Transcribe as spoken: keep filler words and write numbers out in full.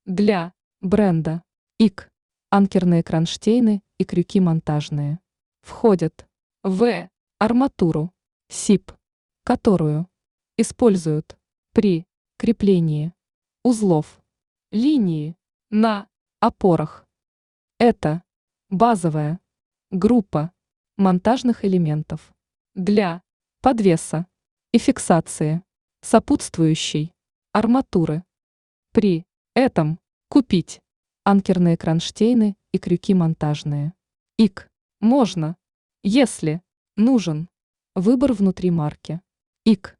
Для бренда ИК анкерные кронштейны и крюки монтажные входят в арматуру СИП, которую используют при креплении узлов линии на опорах. Это базовая группа монтажных элементов для подвеса и фиксации сопутствующей арматуры. При этом купить анкерные кронштейны и крюки монтажные ИК можно, если нужен выбор внутри марки ИК.